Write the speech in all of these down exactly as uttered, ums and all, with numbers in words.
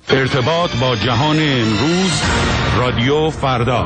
ارتباط با جهان امروز، رادیو فردا.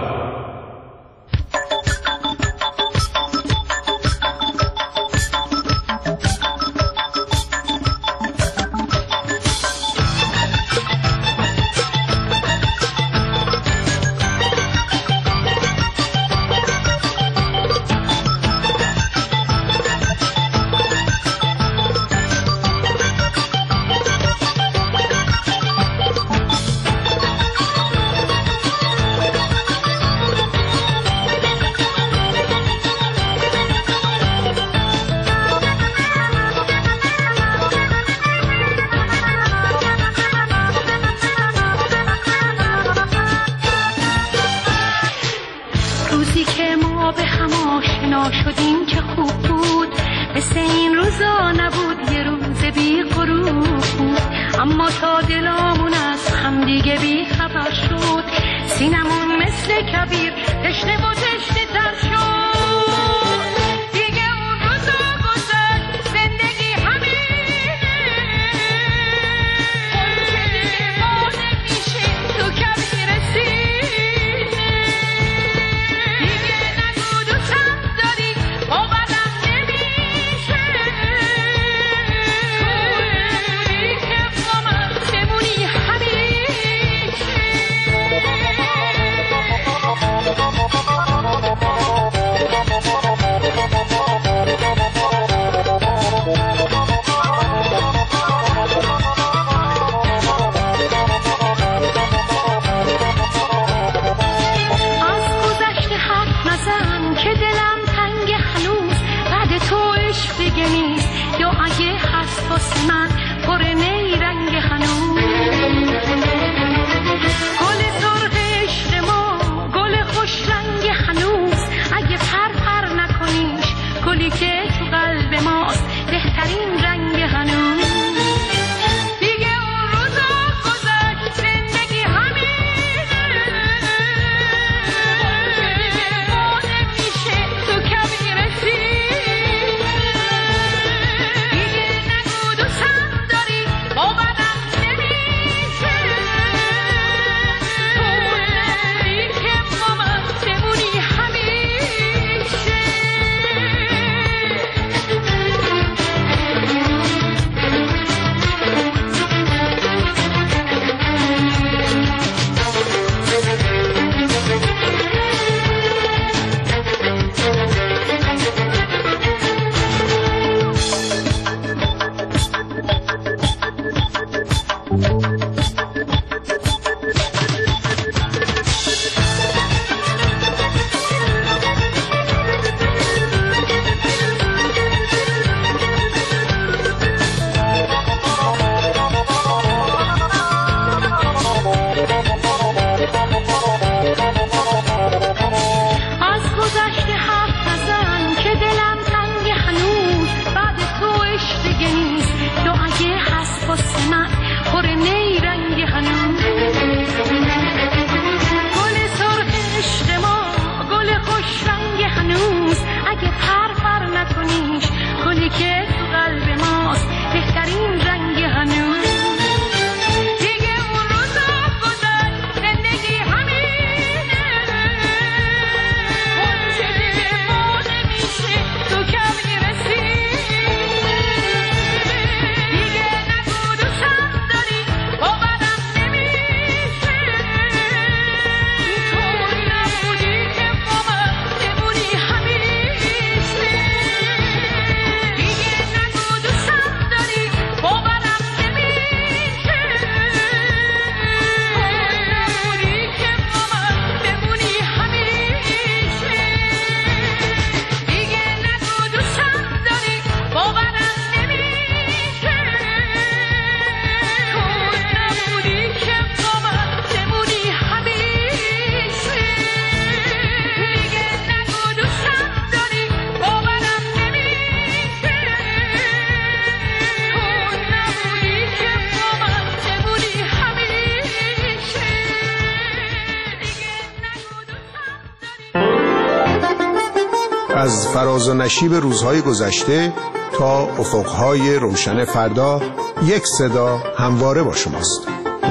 از فراز و نشیب روزهای گذشته تا افقهای روشن فردا، یک صدا همواره با شماست.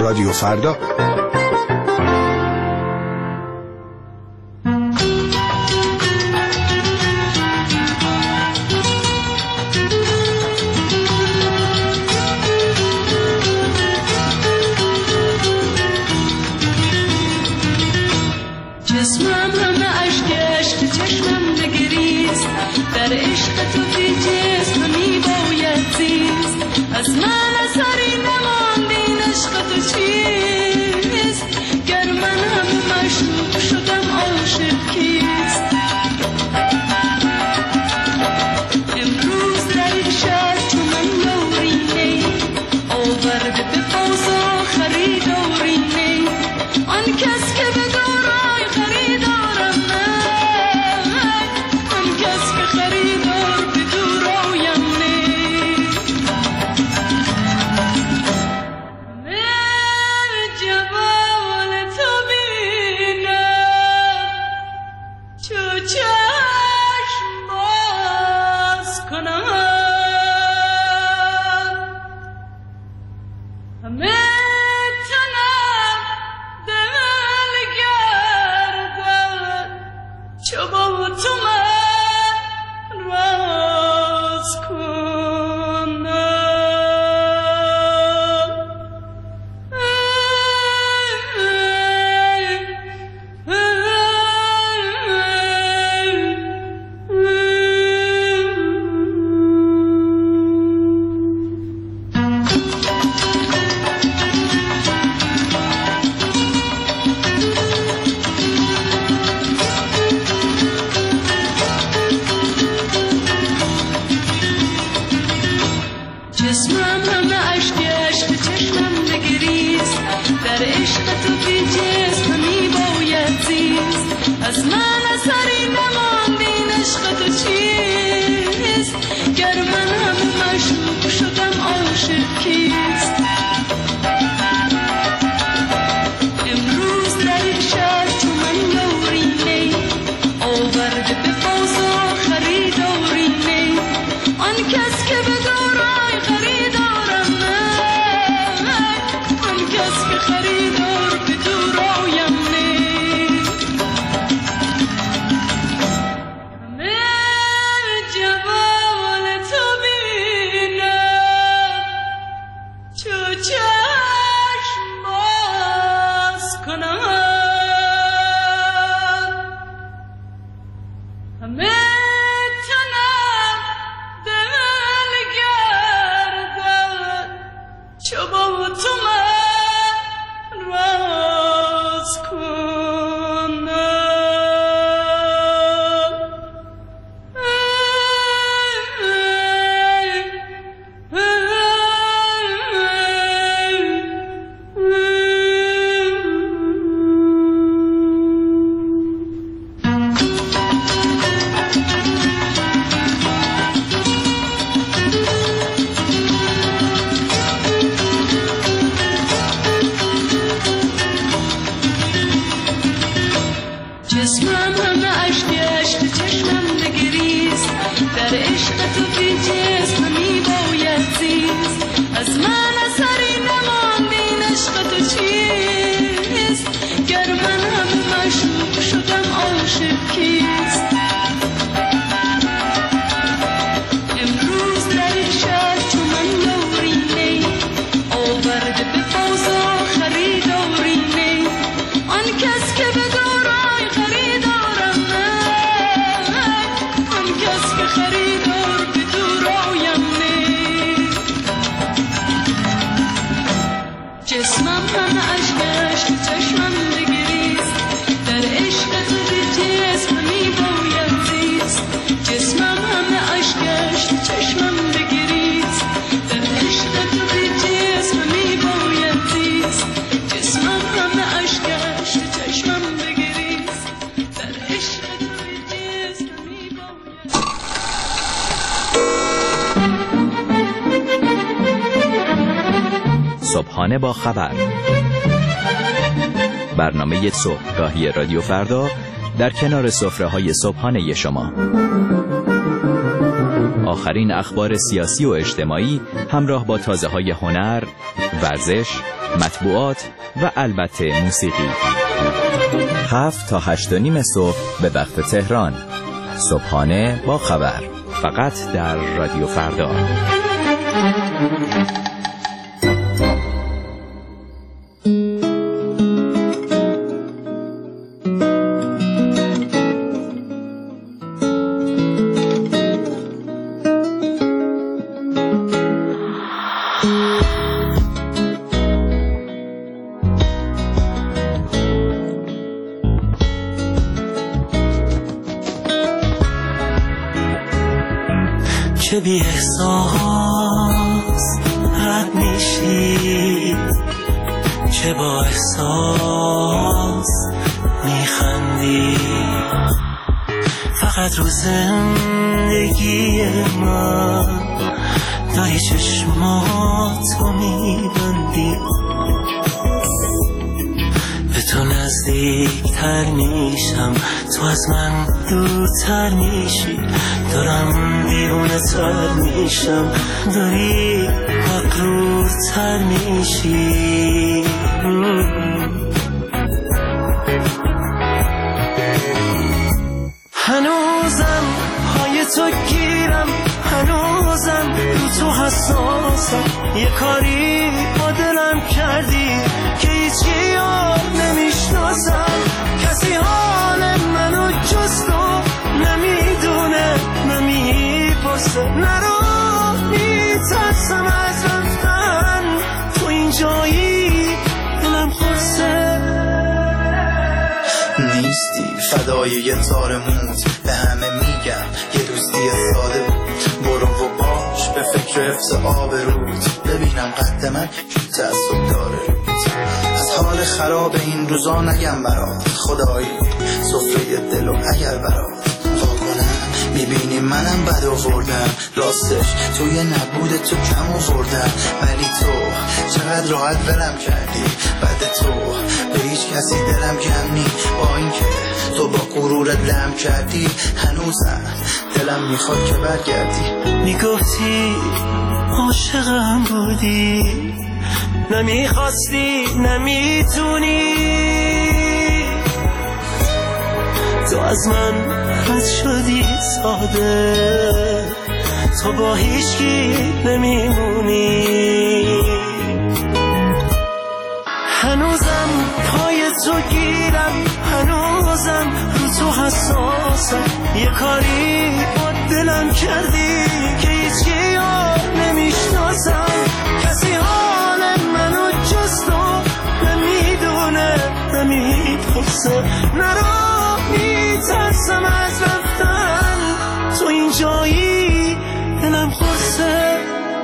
رادیو فردا. جسمم همه اشک اشک چشمم بگریست، در عشق تو بی جسم می باید زیست. از من اثری نماند این عشق تو چیست، گر من همه مشروق شدم عاشق کیست. امروز در این شهر چو من یاری نی، آورده به بازار خریداری نی. آن کس که به دارای خریدارم من، آن کس که خریدار به دورایم نی. من جمال تو بینم چو چشم باز کنم، همه چو با تو من راز کنم. جسمم همه اشک اشک چشمم بگریست، در عشق تو بی جسم می باید زیست. از من اثری نماند این عشق تو چیست، گر من همه مشروق شدم عاشق کیست. امروز در این شهر چو من یاری نی، آورده به بازار خریداری نی. آن کس که به دارای خریدارم من، آن کس که خریدار به دورایم نی. همه جمال تو بینم چو چشم باز کنم، همه چو با تو من راز کنم. جسمم همه اشک اشک چشمم بگریست، در عشق تو بی جسم می باید زیست. از من اثری نماند این عشق تو چیست، گر من همه مشروق شدم عاشق کیست. امروز در این شهر چو من یاری نی، آورده به بازار خریداری نی. آن کس که به دارای خریدارم من، آن کس که خریدار به دورایم نی. جسمم همه اشک اشک چشمم بگریست، در عشق تو بی جسم می باید زیست. جسمم همه اشک اشک چشمم بگریست، در عشق تو بی جسم می باید زیست. جسمم همه اشک اشک چشمم بگریست، در عشق تو بی جسم می باید. صبحانه با خبر، برنامه صبحگاهی رادیو فردا در کنار سفره‌های صبحانه شما. آخرین اخبار سیاسی و اجتماعی همراه با تازه‌های هنر، ورزش، مطبوعات و البته موسیقی. هفت تا هشت و نیم صبح به وقت تهران. صبحانه با خبر، فقط در رادیو فردا. که بی احساس رد میشی، که با احساس میخندی، فقط رو زندگی من داری چشماتو میبندی. به تو نزدیکتر میشم، تو از من دورتر میشی، دارم دیوانه تر میشم، داری مغرورتر میشی. هنوزم پای تو گیرم، هنوزم رو تو حساسم، یه کاری با دلم کردی که هیچی یاد نمیشناسم. کسی حال منو جز تو نمیدونه، نمیپرسه، نرو میترسم از رفتن، تو اینجایی دلم خورسه. نیستی فدای یه تار موت، به همه میگم یه دوستی ساده بود، برو و باش به فکر حفظ آبروت، ببینم قد من تعصب داره روت. از حال خراب این روزا نگم برات، خدایی سفره دلو اگر برات واکنم، میبینی منم بد آوردم، راستش توی نبود تو کم آوردم، ولی تو چقدر راحت ولم کردی، بعد تو به هیچ کسی دلم کم نی، با اینکه تو با غرورت لم کردی، هنوزم دلم میخواد که برگردی. میگفتی عاشقم بودی، نمیخواستی نمیتونی، تو از من رد شدی ساده، تو با هیچکی نمیمونی. هنوزم پای تو گیرم، هنوزم رو تو حساسم، یه کاری با دلم کردی که هیچکی یاد نمیشناسم. کسی حال منو جز تو نمیدونه، نمیپرسه، نرو میترسم از رفتن، تو اینجایی دلم خورسه.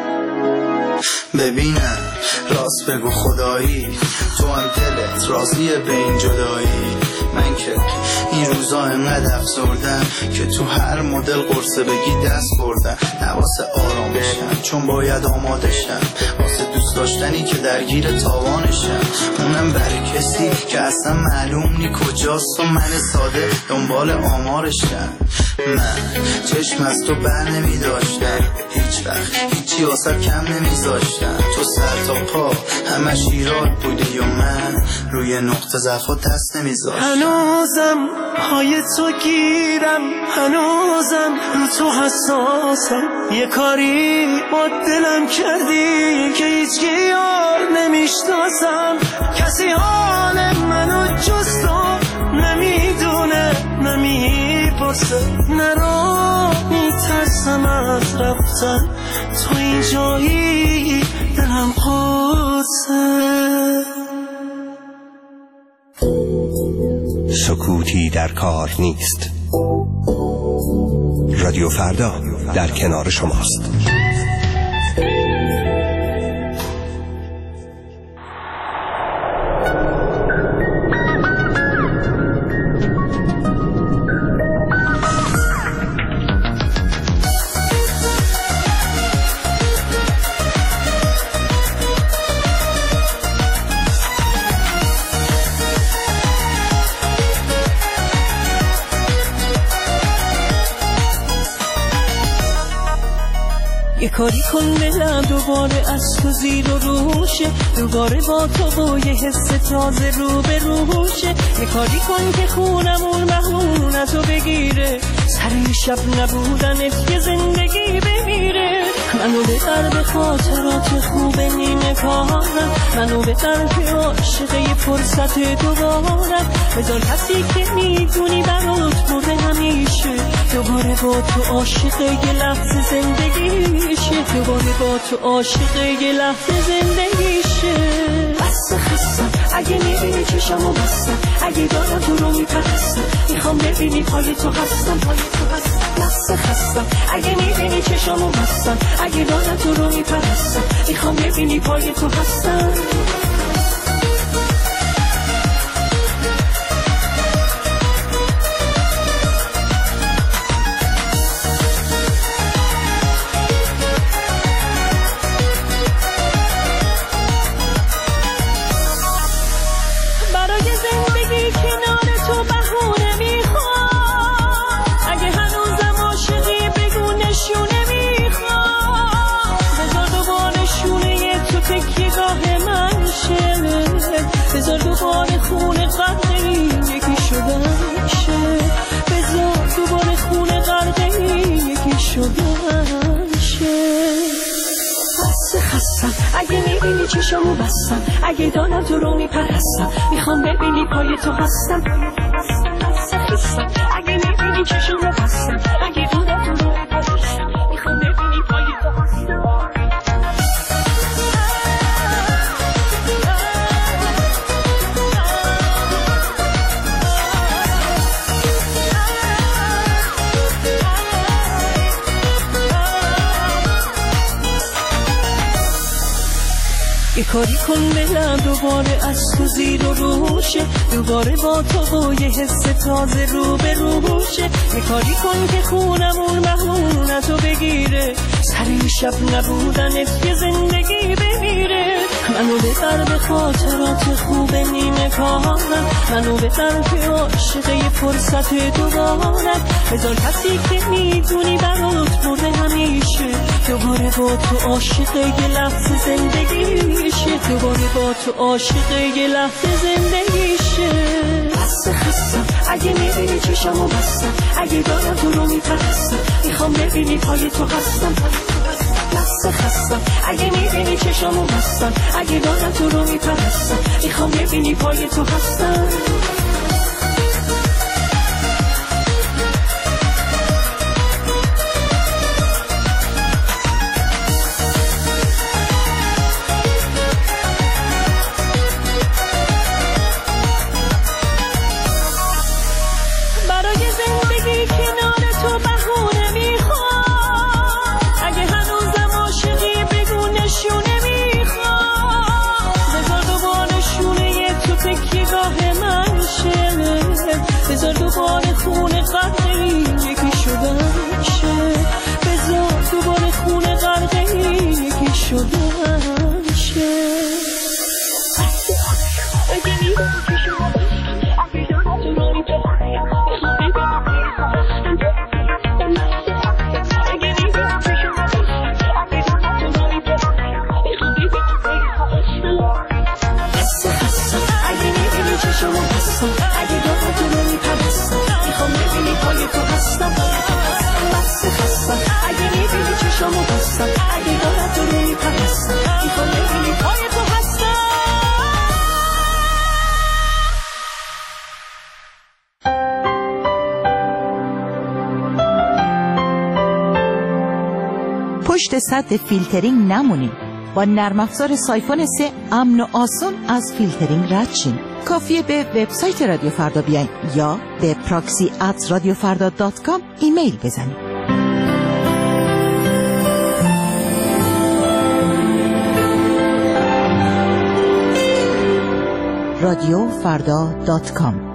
ببینم راست بگو خدایی، تو هم دلت راضیه به این جدایی، من که این روزا انقدر افسردم که تو هر مدل قرصه بگی دست بردم، نواسه آرام بشم چون باید آماده شم، واسه دوست داشتنی که درگیر تاوانشم، اونم برای کسی که اصلا معلوم نی کجاست و من ساده دنبال آمارشم. من چشم از تو بر نمی داشتم، هیچ وقت هیچی واسه کم نمی زاشتم، تو سر تا پا همش ایراد بودی و من روی نقطه ضعف و دست نمی زاشتم. هنوزم پای تو گیرم، هنوزم رو تو حساسم، یه کاری با دلم کردی که هیچکی یار نمیشناسم. کسی حال منو جز تو نمیدونه، نمیپرسه، نرو میترسم از رفتن، تو اینجایی دلم قرصه. سکوتی در کار نیست. رادیو فردا در کنار شماست. یه کاری کن دلم دوباره از تو زیر و روشه، دوباره با تو و یه حس تازه رو به روشه. یه کاری کن که خونمون مهمون از تو بگیره، سر شب نبودنت یه زندگی بمیره. منو ببر به خاطرات خوب نیمه کارم، منو ببر که عاشق یه فرصت دوبارم. بذار کسی که میدونی برات برده همیشه، دوباره با تو عاشق یه لحظه زندگیشه، دوباره با تو عاشق یه لحظه زندگیشه. بس خستم اگه میبینی چشمو بستم، اگه دارم تو رو میپرستم، میخوام ببینی پای تو هستم، پای تو هستم. بس خستم اگه میبینی چشمو بستم، اگه دارم تو رو میپرستم، میخوام ببینی پای تو هستم. بذار دوباره خونه غرقه یکی شدن شه، بذار دوباره خونه غرقه یکی شدن شه. بس خستم اگه میبینی چشمو بستم، اگه دارم تو رو میپرستم، میخوام ببینی پای تو هستم. بس خستم اگه میبینی چشمو بستم، اگه دارم تو رو میپرستم، میخوام ببینی پای تو هستم. یه کاری کن دلم دوباره از تو زیر و روشه، دوباره با تو و یه حس تازه رو به روشه. یه کاری کن که خونمون مهمون از تو بگیره، سر شب نبودنت یه زندگی بمیره. منو ببر به خاطرات خوب نیمه کارم، منو ببر که عاشق یه فرصت دوبارم. بذار کسی که میدونی برات برده همیشه، دوباره با تو عاشق یه لحظه زندگیشه، دوباره با تو عاشق یه لحظه زندگیشه. بس خستم اگه میبینی چشمو بستم، اگه دارم تو رو میپرستم، میخوام ببینی پای تو هستم. بس خستم اگه میبینی چشمو بستم، اگه دارم تو رو میپرستم، میخوام ببینی پای تو هستم. بذار دوباره خونه غرقه یکی شدن شه، بذار دوباره خونه غرقه یکی شدن شه. اگه میبینی که شما اگه دارم تو رو میپرستم، اگه میبینی که شما اگه دارم تو رو میپرستم، میخوام ببینی پای تو هستم. بس خستم اگه میبینی که شما هستم، اگه دارم تو رو میپرستم، میخوام ببینی پای تو هستم. بس خستم اگه میبینی چشمو بستم، اگه دارم تو رو میپرستم، میخوام ببینی پای تو هستم. پشت سد فیلترینگ نمونین. با نرم افزار سایفون سه امن و آسون از فیلترینگ رد شین. کافیه به وبسایت رادیو فردا بیاین یا به پراکسی ات رادیو فردا دات کام ایمیل بزنید. رادیو فردا دات کام.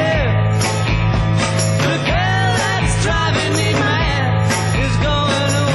Driving me mad is going away.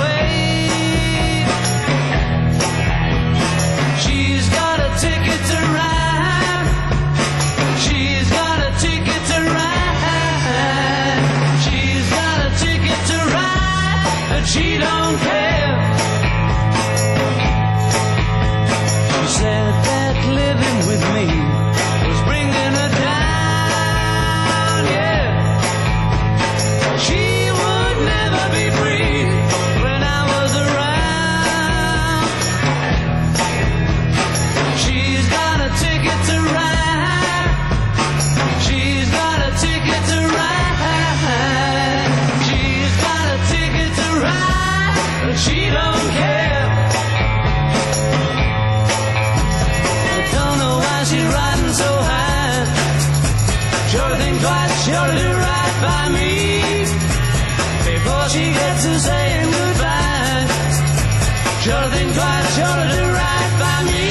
she ought to do right by me before she gets to saying goodbye. She ought to think twice, she ought to do right by me.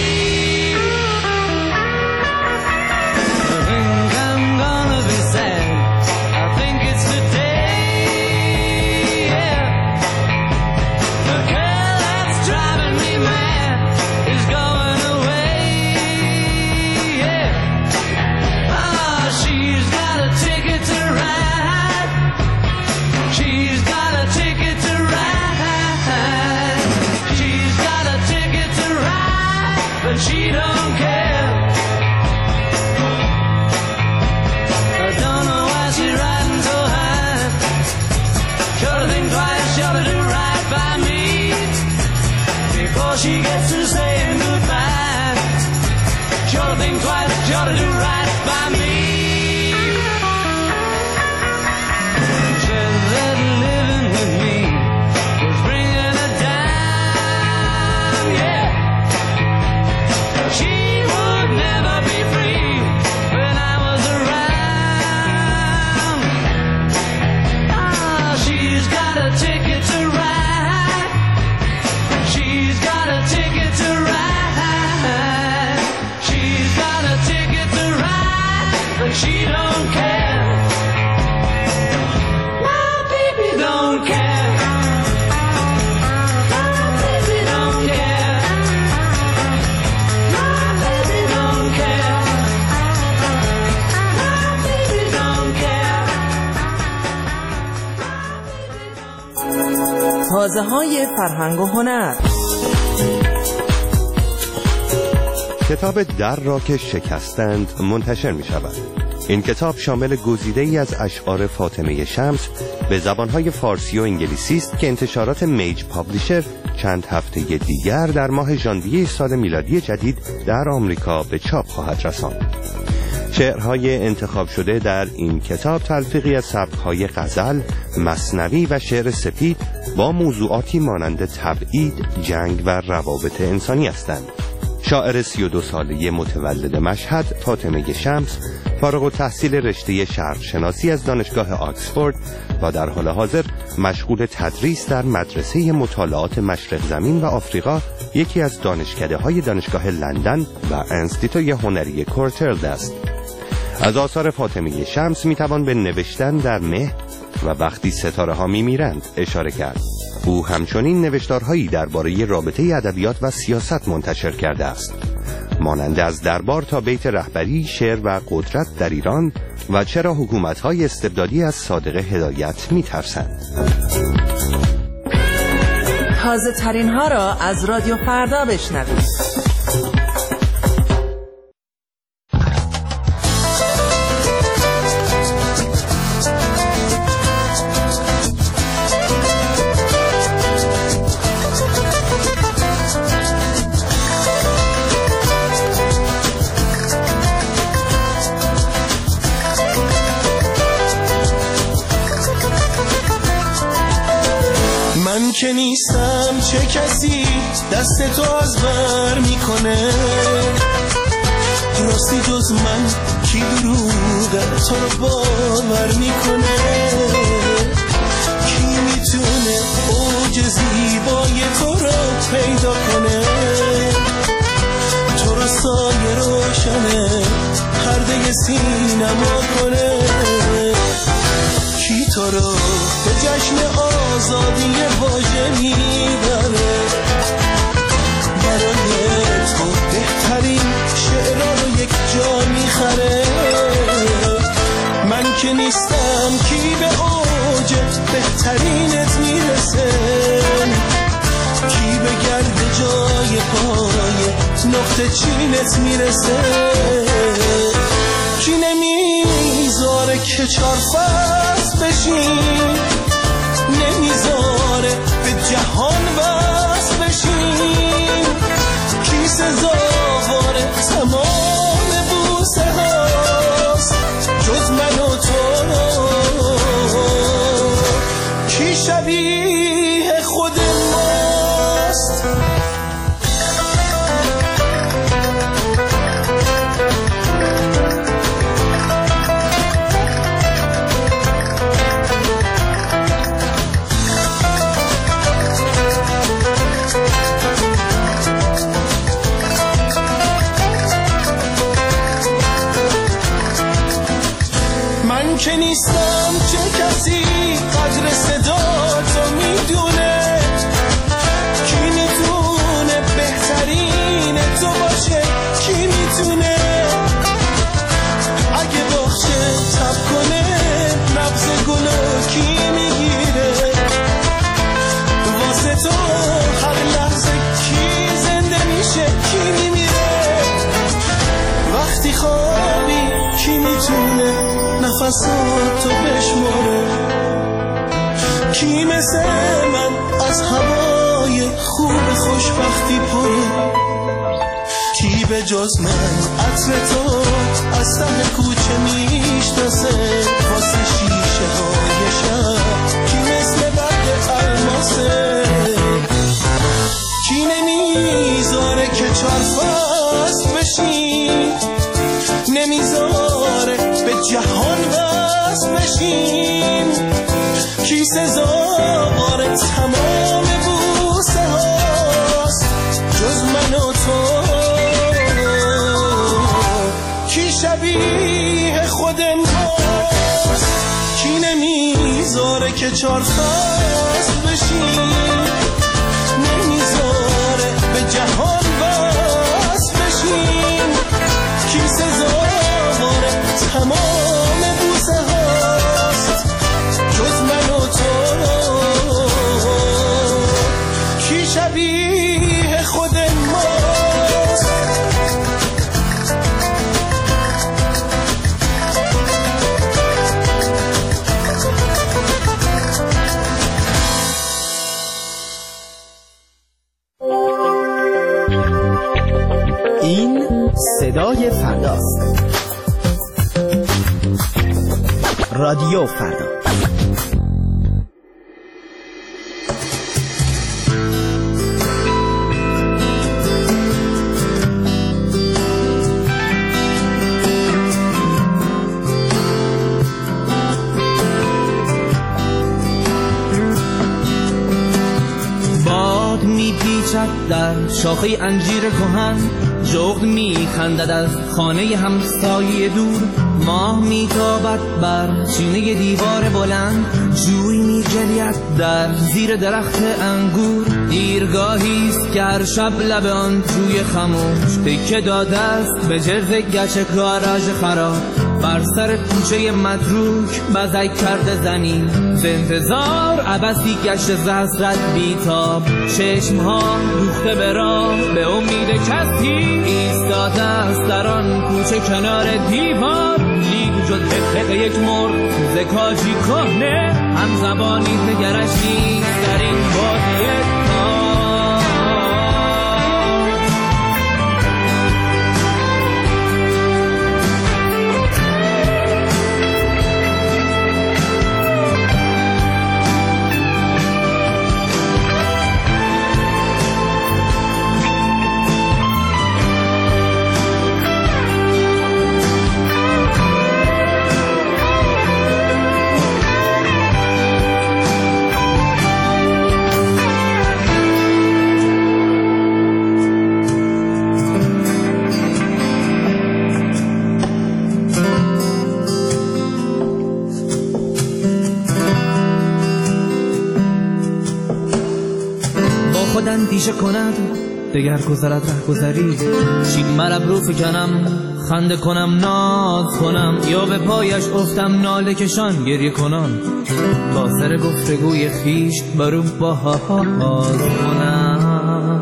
I think I'm gonna be sad. I think it's today, yeah. The girl that's driving me mad is going away, yeah. Ah, she's got a ticket to ride. She's got a ticket to ride. She's got a ticket to ride, but she don't care. I don't know why she's riding so high. She ought to think twice, she ought to do right by me before she gets to saying goodbye. She ought to think twice, she ought to do right by me. Said that living with me was bringing her down, yeah. She would never be free when I was around. Ah, she's got a ticket to ride. She's got a ticket to ride. She's got a ticket to ride, but she don't care. My baby don't care. My baby don't care. My baby don't care. My baby don't care. تازه های فرهنگ و هنر. کتاب در را که شکستند منتشر می شود. این کتاب شامل گزیده ای از اشعار فاطمه شمس به زبانهای فارسی و انگلیسی است که انتشارات میج پابلیشر چند هفته دیگر در ماه ژانویه سال میلادی جدید در آمریکا به چاپ خواهد رساند. شعرهای انتخاب شده در این کتاب تلفیقی از سبک‌های غزل، مثنوی و شعر سپید با موضوعاتی مانند تبعید، جنگ و روابط انسانی هستند. شاعر سی و دو ساله متولد مشهد فاطمه شمس فارغ التحصیل رشته شرق شناسی از دانشگاه آکسفورد و در حال حاضر مشغول تدریس در مدرسه مطالعات مشرق زمین و آفریقا، یکی از دانشکده‌های دانشگاه لندن و انستیتوی هنری کورتلد است. از آثار فاطمه شمس میتوان به نوشتن در مه و وقتی ستاره ها میمیرند اشاره کرد. او همچنین نوشتارهایی درباره رابطه ادبیات و سیاست منتشر کرده است، مانند از دربار تا بیت رهبری، شعر و قدرت در ایران و چرا حکومت‌های استبدادی از صادق هدایت می‌ترسند. تازه ترین ها را از رادیو فردا بشنوید. من که نیستم چه کسی دست تو از بر میکنه، راستی جز من کی دروغ تو رو باور میکنه، کی میتونه اوج زیبای تو رو پیدا کنه، تو رو سایه روشنه پرده سینما کنه، کی تو رو به جشن آزادی واژه میبره، برای تو بهترین شعرها رو یک جا میخره. من که نیستم کی به اوج بهترینت میرسه، کی به گرد جای پای نقطه چینت میرسه، کی نمیذاره که چار فصل بشین، نمیذاره به جهان وصل بشین، کی سزاوار تمام بوسه هاست جز من و تو، کی شبیه خود ماست. که نیستم چه کسی قدر صدا تو میدونه، کی میتونه بهترین تو باشه، کی میتونه اگه باخچه تب کنه نبض گلو کی میگیره، واسه تو هر لحظه کی زنده میشه کی میمیره، وقتی خوابی کی میتونه نفساتو بشماره، کی مثل من از هوای خوب خوشبختی پره، کی به جز من عطر تو از ته کوچه میشناسه، واسه شیشه های شب کی مثل برگ الماسه، کی نمیذاره که چار فصل بشین، نمیذاره به جهان وصل بشین، کی سزاوار تمام بوسه هاست جز من و تو، کی شبیه خود ماست، کی نمیذاره که چار فصل بشین، نمیذاره به جهان وصل بشین، کی سزاوار تمام بوسه هاست جز من و تو، کی شبیه خود ماست. این صدای فرداست. رادیو فردا. باد میپیچد در شاخه انجیر کهن، جغد میخندد از خانه همسایه دور، ماه میتابد بر چینه دیوار بلند، جوی میجلید در زیر درخت انگور، دیرگاهیست که هر شب لب آن جوی خموش تکه داده است به جرز گچ گاراژ خراب، بر سر کوچه متروک بزک کرده زنی، ز انتظار عبثی گشت زحصت بیتاب، چشمها دوخته به راه به امید کسی ایستاده است در آن کوچه کنار دیوار، لیک جز اتق یک مرغ ز کاجی کهنه، هم زبانی دگرش نیست در این بادیه اندیشه کند دگر گذرد ره گذری، چین مرب رو فکنم خنده کنم ناز کنم، یا به پایش افتم ناله کشان گریه کنم، تا سر گفتگوی خیش برو باز کنم.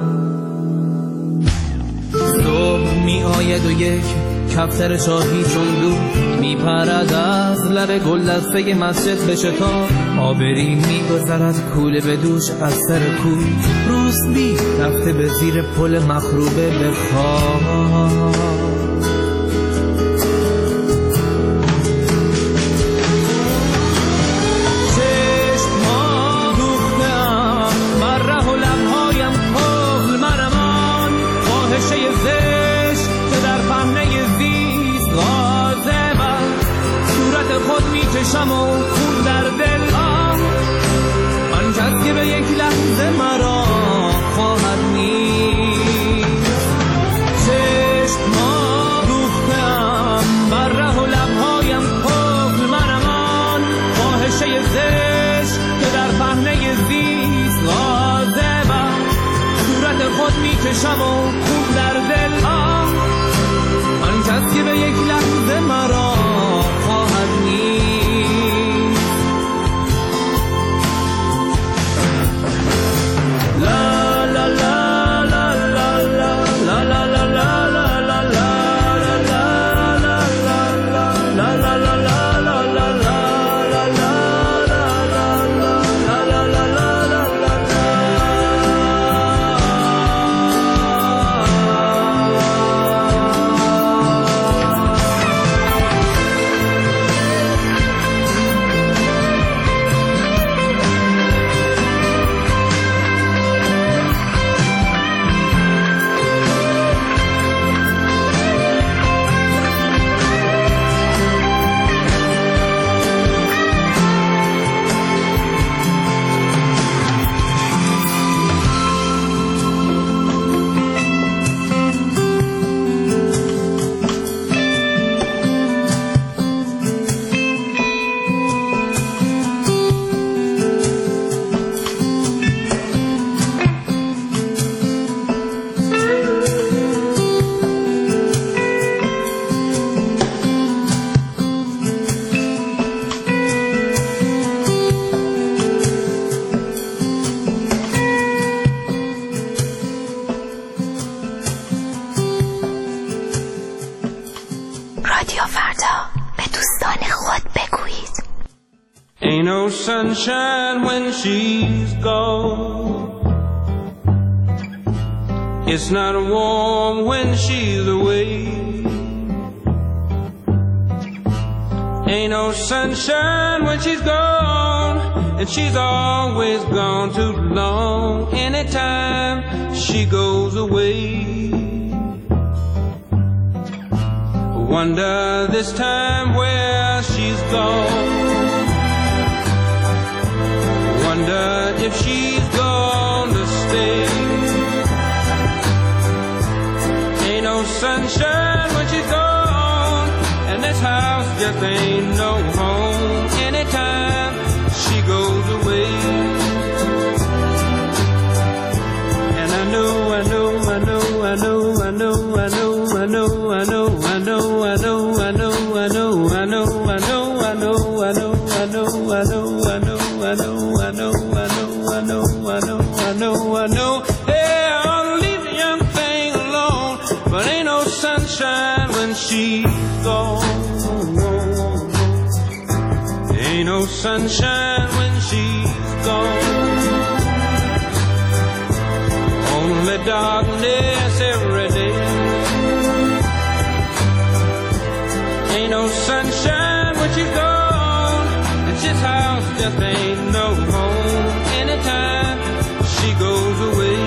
صبح می آید و یک کفتر شاهی چون دو می پرد از لب گل دسته مسجد به شتاب، آبری می گذرد کوله به دوش از سر کوی، روسبی رفته به زیر پل مخروبه به خواب. چشم‌ها دوخته‌ام بر ره و لب‌هایم کهل مرمان، فاحشه زشت که در پهنه زیست غاضبم، صورت خود می‌کشم و خون در دلم، آن کس که به یک لحظه مرا خواهد نیست. چشم‌ها دوخته‌ام بر ره و لب‌هایم کهل منم، چشم و خون در دل آه آن کس که به یک لحظه مرا خواهد نیست لا لا لا لا لا لا لا لا لا Ain't no sunshine when she's gone. It's not warm when she's away. Ain't no sunshine when she's gone, and she's always gone too long. Anytime she goes away, wonder this time where she's gone. Wonder if she's gonna stay. Ain't no sunshine when she's gone, and this house just ain't no home. Anytime she goes away, and I know, I know, I know, I know, I know, I know, I know, I know, I know, I know, I know, I know, I know, I know, I know, I know, I know, I know, I know. I know, I know, I know, I know, I know, I know, I know. Yeah, I'll leave the young thing alone, but ain't no sunshine when she's gone. Ain't no sunshine when she's gone. Only darkness every day. Ain't no sunshine when she's gone. This house just ain't no home. Anytime she goes away,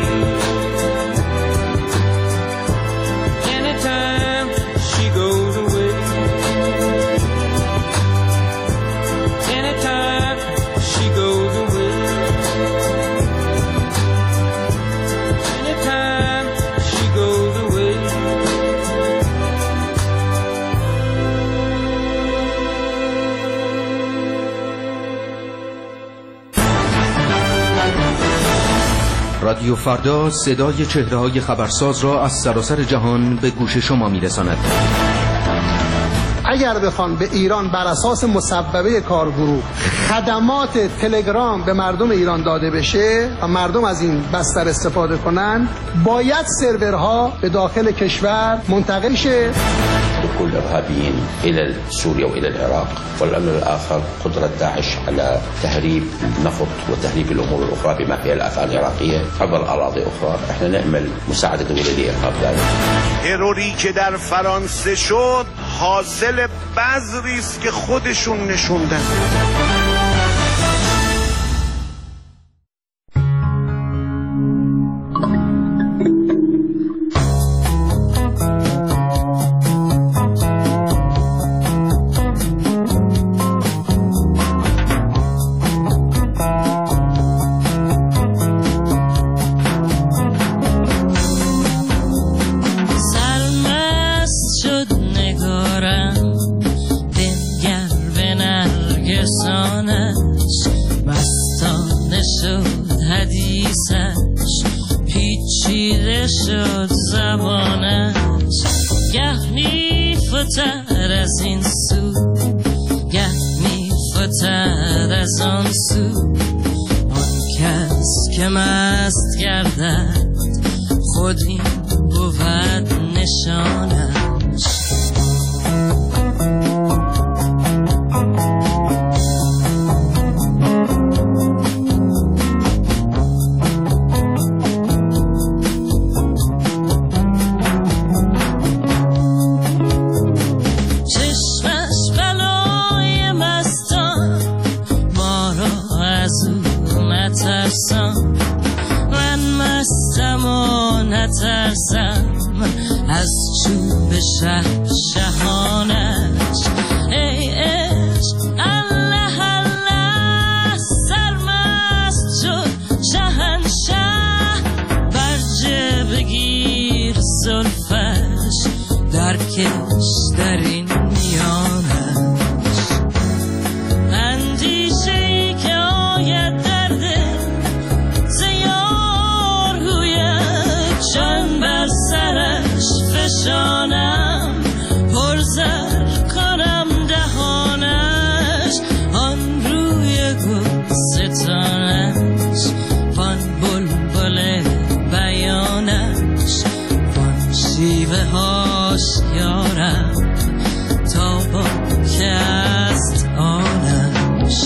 anytime she goes away, anytime she goes away, anytime she goes away. رادیو فردا صدای چهره‌های خبرساز را از سراسر جهان به گوش شما می‌رساند. اگر بخوان به ایران بر اساس مصوبه کارگروه خدمات تلگرام به مردم ایران داده بشه و مردم از این بستر استفاده کنن، باید سرورها به داخل کشور منتقل شه. دخول الإرهابيين إلى سوريا وإلى العراق، والأمر الآخر قدرة داعش على تهريب النفط وتهريب الأمور الأخرى بما فيها الأفعال العراقية عبر أراضي أخرى. احنا نأمل مساعدة دول الإرهاب ذلك. تروری که در فرانسه شد حاصل بذری است که خودشون نشوندن. Yes, خیره شد زبانش، گه می فتر از این سو، گه می فتر از آن سو. آن کس که مست گردد خود این بود نشانش. من مستم و نترسم از چوب شه شهانش. ای عشق الله الله سرمست شد شهنشه، برجه بگیر زلفش درکش در این میانش. اندیشه ای که آید در جان بر سرش فشانم، پرزر کنم دهانش. آن روی گلستانش، وان بلبل بیانش، وان شیوه هاش یارم تا با که است آنش.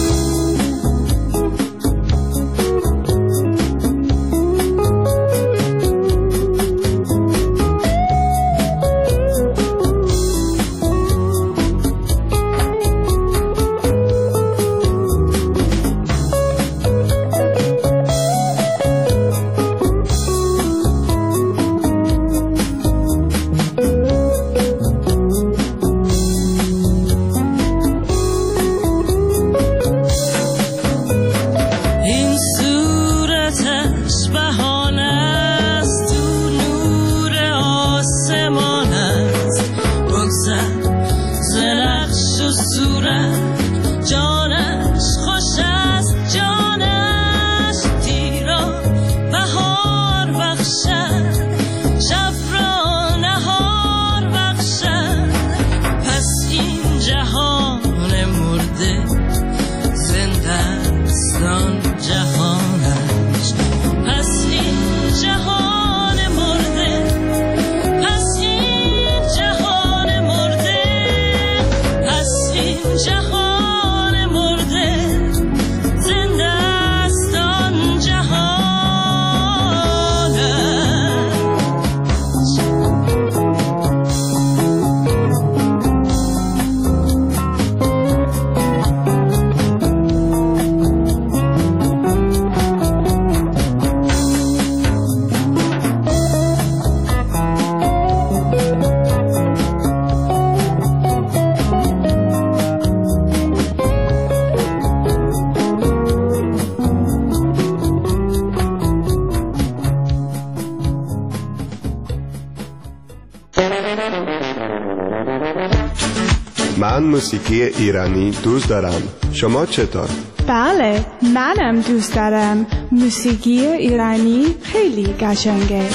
من موسیقی ایرانی دوست دارم. شما چطور؟ بله، منم دوست دارم. موسیقی ایرانی خیلی قشنگه.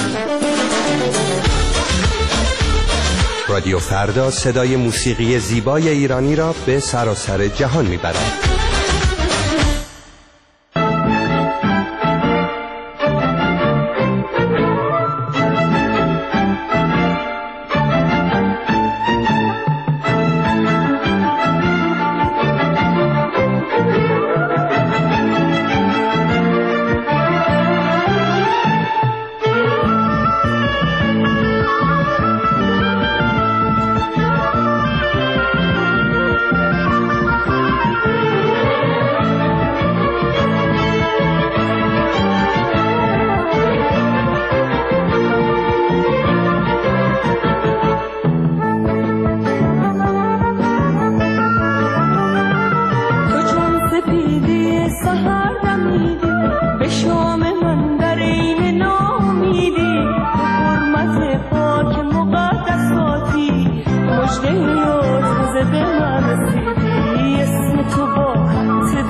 رادیو فردا صدای موسیقی زیبای ایرانی را به سراسر جهان میبرد.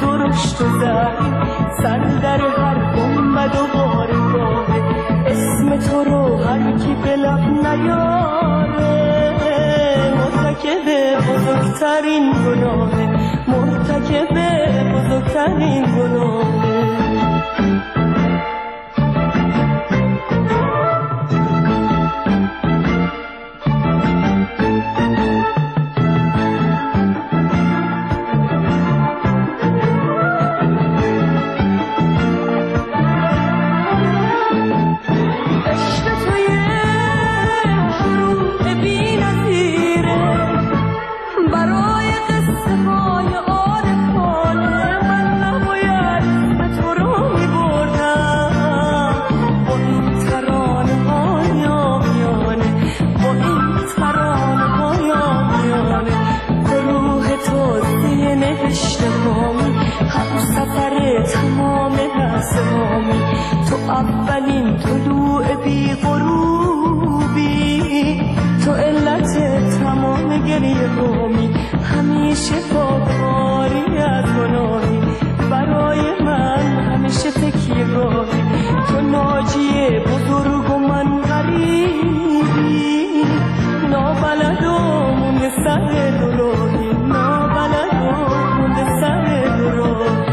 سر در هر گنبد و بارگاه اسم بزرگترین گناهه، مرتکب بزرگترین گناهه. اولین طلوع بی غروبی، تو علت تمام گریه هامی، همیشه پاکاری از گناهی، برای من همیشه تکیه گاهی، تو ناجی بزرگ و من غریبی، نابلد و مونده سر دراهی، نابلد و مونده سر دراهی.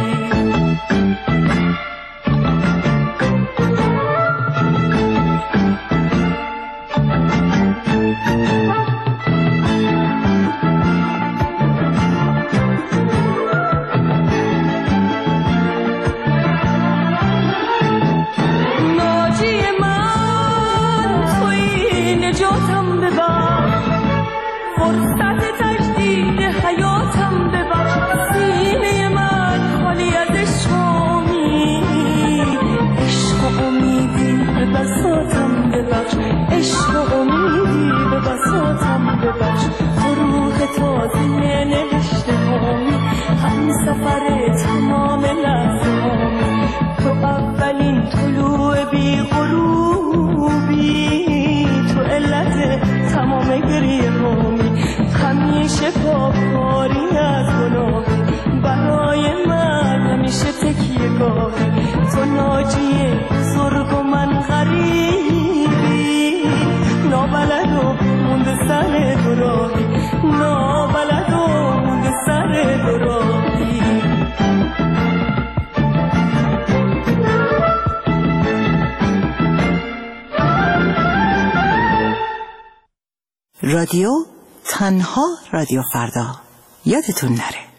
عشق و امیدی به بساطم ببخش، تو روح تازه نوشته هامی، هم سفر تمام لحظه هامی، تو اولین طلوع بی غروبی، تو علت تمام گریه هامی، همیشه پاکاری از گناهی، برای من همیشه تکیه گاهی، تو ناجی بزرگ و من غریبی، نابلد و مونده سر دراهی، نابلد و مونده سر دراهی. رادیو تنها رادیو فردا، یادتون نره.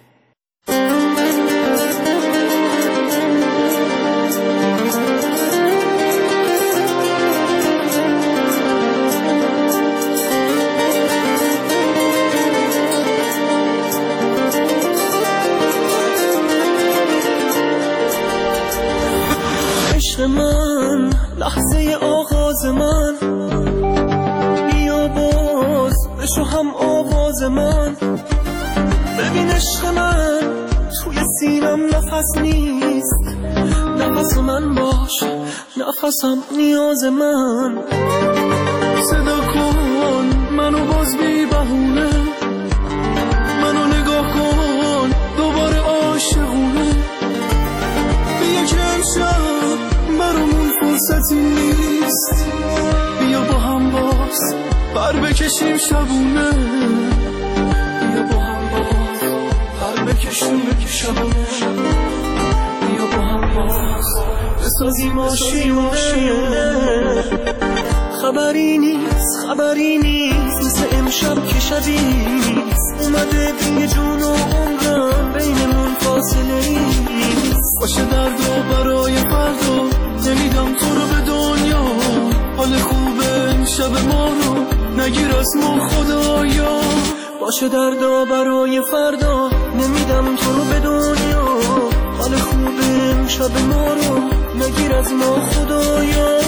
عشق من، لحظه آغاز من، بیا باز بشو هم آواز من، ببین عشق من توی سینم نفس نیست، نفس من باش، نفسم نیاز من، صدا کن منو باز بی بهونه، منو نگاه کن دوباره عاشقونه، بیا که امشب برامون فرصتی نیست، بیا با هم باز بر بکشیم شبونه، بیا با هم باز بر بکشیم شبونه، بیا با هم باز بسازیم آشیونه. خبری نیست خبری نیست مثل امشب که شبی نیست، اومده توی جون و عمرم بینمون فاصله نیست، باشه درد و برای فردا نمیدم تو رو به دنیا، حال خوبه امشب ما رو نگیر از ما خدایا، باشه دردا برای فردا نمیدم تو رو به دنیا، حال خوبه امشب ما رو نگیر از ما خدایا.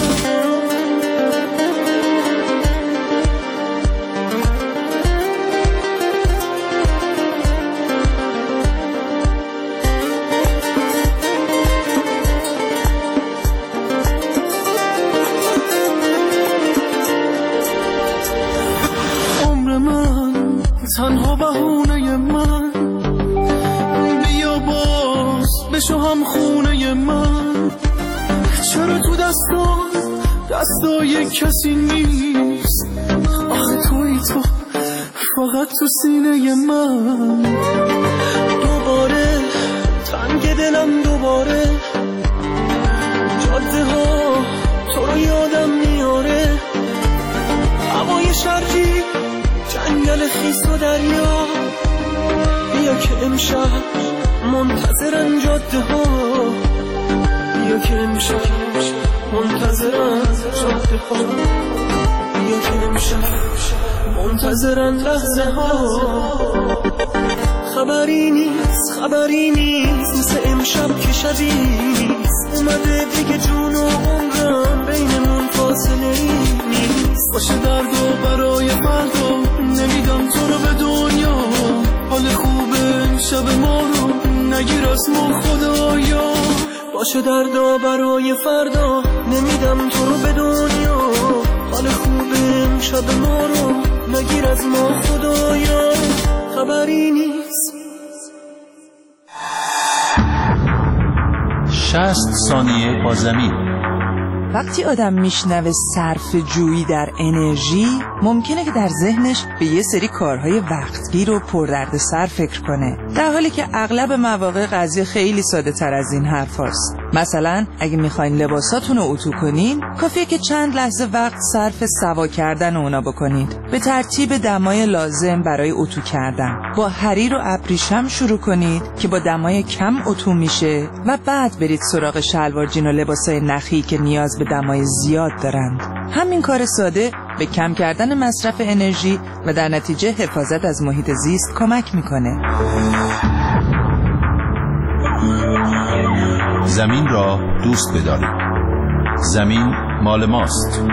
تنها بهونه من، بیا باز بشو هم خونه من، چرا تو دستان دستای کسی نیست، آخه توی تو فقط اومد تو سینه من، دوباره تنگ دلم، دوباره جاده ها تو رو یادم میاره، هوای شرقی، جنگل خیس و دریا، بیا که امشب منتظرن جاده ها، بیا که امشب منتظرن جاده ها، بیا که امشب منتظرن لحظه ها. خبری نیست خبری نیست مثل امشب که شبی نیست، اومده دیگه جون و عمرم بینمون فاصله نیست. باشه درد و برای فردا نمیدم تو رو به دنیا، حال خوبه امشب ما رو نگیر از ما خدایا. باشه درد و برای فردا نمیدم تو رو به دنیا، حال خوبه امشب ما رو نگیر از ما خدایا. خبری نیست. شصت ثانیه با زمین. وقتی آدم میشنوه صرف جویی در انرژی، ممکنه که در ذهنش به یه سری کارهای وقتگیر و پردردسر فکر کنه، در حالی که اغلب مواقع قضیه خیلی ساده تر از این حرف هست. مثلا اگه میخواین لباساتون رو اتو کنین، کافیه که چند لحظه وقت صرف سوا کردن اونا بکنید، به ترتیب دمای لازم برای اتو کردن. با حریر و ابریشم شروع کنید که با دمای کم اتو میشه و بعد برید سراغ شلوار جین و لباسای نخی که نیاز به دمای زیاد دارند. همین کار ساده به کم کردن مصرف انرژی و در نتیجه حفاظت از محیط زیست کمک میکنه. زمین را دوست بدارید. زمین مال ماست.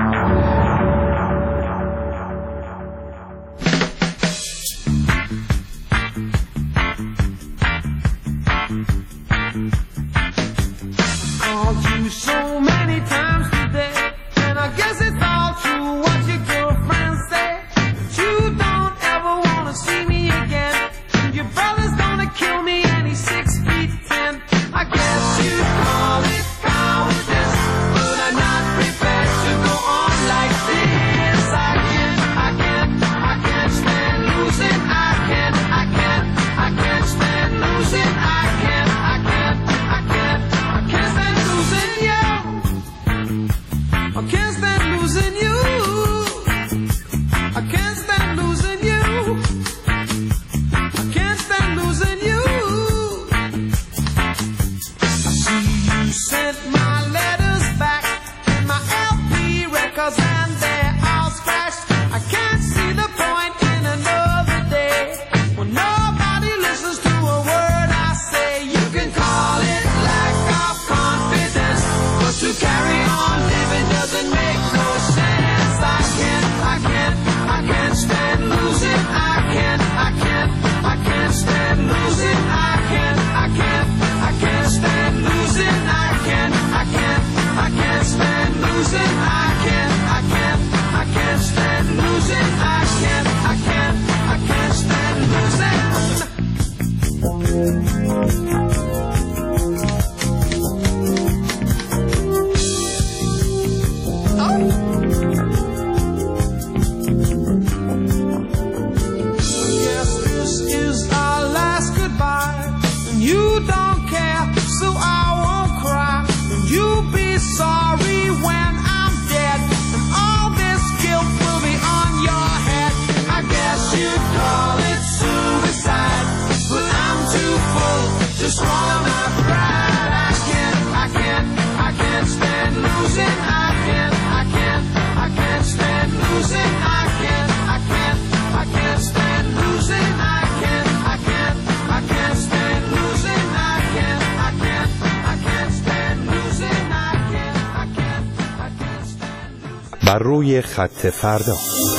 بر روی خط فردا.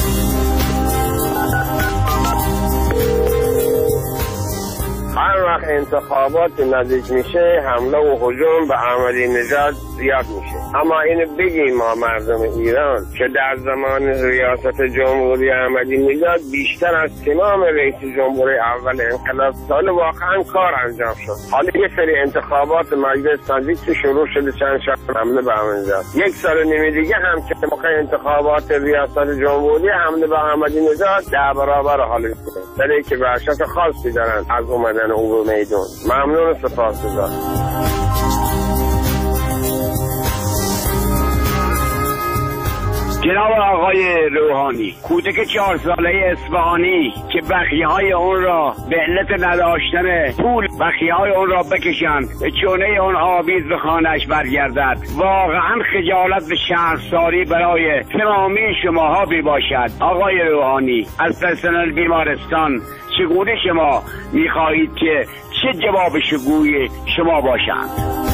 هر وقت انتخابات نزدیک میشه حمله و هجوم به احمدی نژاد زیاد میشه. اما اینو بگیم ما مردم ایران که در زمان ریاست جمهوری احمدی نژاد بیشتر از تمام رئیس جمهوری اول انقلاب سال واقعا کار انجام شد. حالا یه سری انتخابات مجلس تنظیم شروع شده چند شب حمله به احمدی. یک سال نیمه دیگه هم که موقع انتخابات ریاست جمهوری حمله به احمدی نژاد ده برابر حال میکنه. برای که وحشت خاصی دارن از اومدن او به میدون. ممنون و سپاسگزارم. جناب آقای روحانی، کودک چهار ساله اصفهانی که بخیه های اون را به علت نداشتن پول بخیه های اون را بکشند به چونه اون آویز به خانهش برگردد، واقعا خجالت به شهرساری برای تمامی شماها بی باشد. آقای روحانی، از پرسنل بیمارستان چگونه شما میخواهید که چه جواب شگوی شما باشند؟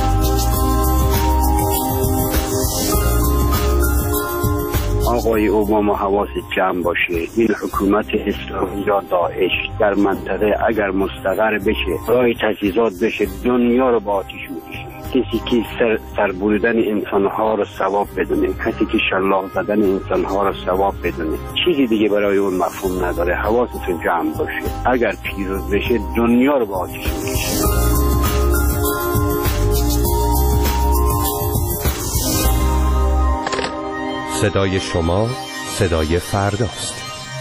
آقای اوباما حواست جمع باشه. این حکومت اسلامی یا داعش در منطقه اگر مستقر بشه، راه تجهیزات بشه، دنیا رو با آتیش میکشه. کسی که سر, سر بریدن انسانها رو ثواب بدونه، کسی که شلاق زدن انسانها رو ثواب بدونه، چیزی دیگه برای اون مفهوم نداره. حواستون جمع باشه. اگر پیروز بشه دنیا رو با آتیش میکشه. صدای شما صدای فرداست.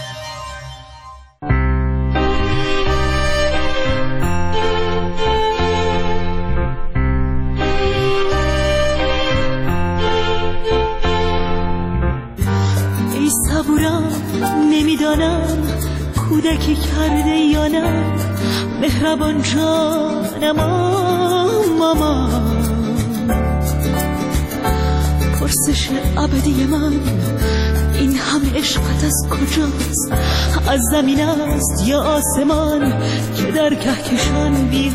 ای صبورم نمیدانم کودکی کرده یا نه، مهربان جانم ماما، پرسش ابدی من این همه عشقت از کجاست؟ از زمین است یا آسمان که در کهکشان بی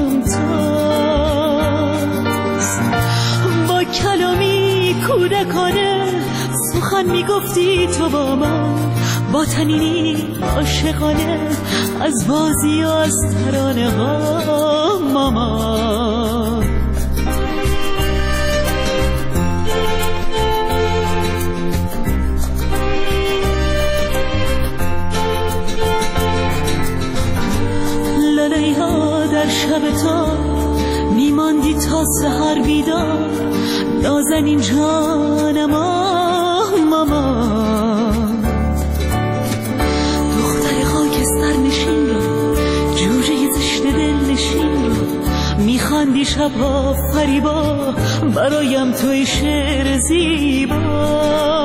همتاست؟ با کلامی کودکانه سخن میگفتی تو با من، با تنینی عاشقانه از بازی و از ترانه ها ماما. در شب تا میماندی تا سحر بیدار، نازنین جانم آه ماما، دختر خاکستر نشین رو، جوجه زشت دل نشین رو، میخواندی شبها فریبا برایم توی شعر زیبا.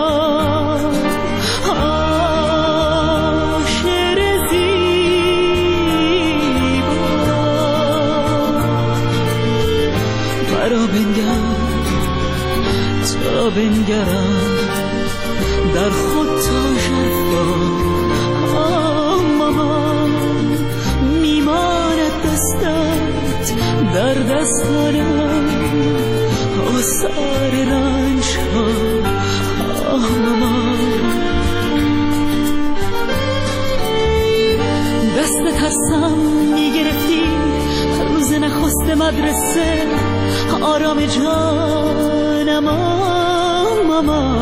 بنگرم در خود تا شفا، آه ماما میماند دستت در دستانم، آثار رنج ها، آه ماما دستت هستم میگرفتی روز نخست مدرسه، آرام جانم آه ماما،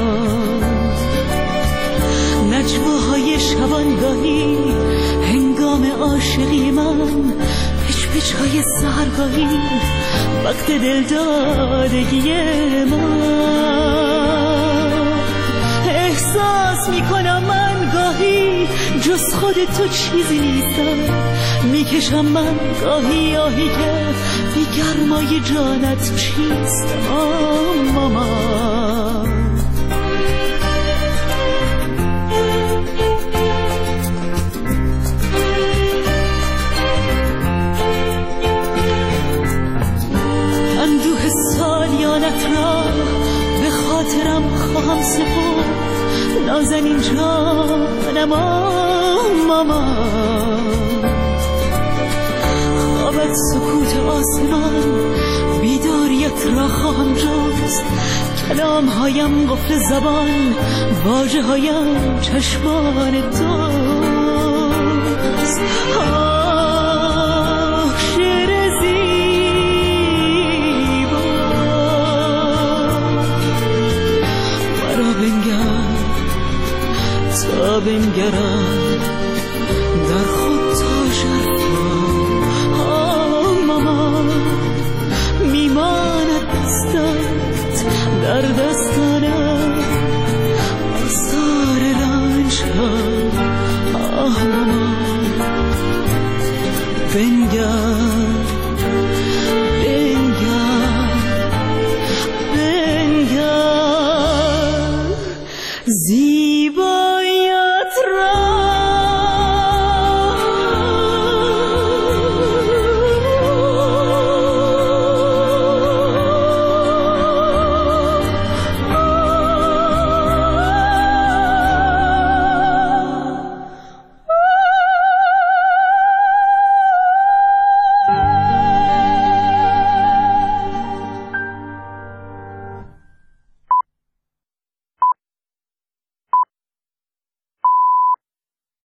نجواهای شبانگاهی هنگام عاشقی من، پچ پچ های سهرگاهی وقت دلدادگی من. احساس میکنم من گاهی جز خود تو چیزی نیستم، میکشم من گاهی آهی که بی گرمای جانت چیستم آه ماما. اندوه سالیانت را به خاطرم خواهم سپرد، نازنین جانم آه ماما، خوابت سکوت آسمان، بیداریت را خواهم جست، کلام هایم قفل زبان، واژه هایم چشمان دوست. آه شعر زیبا راهنما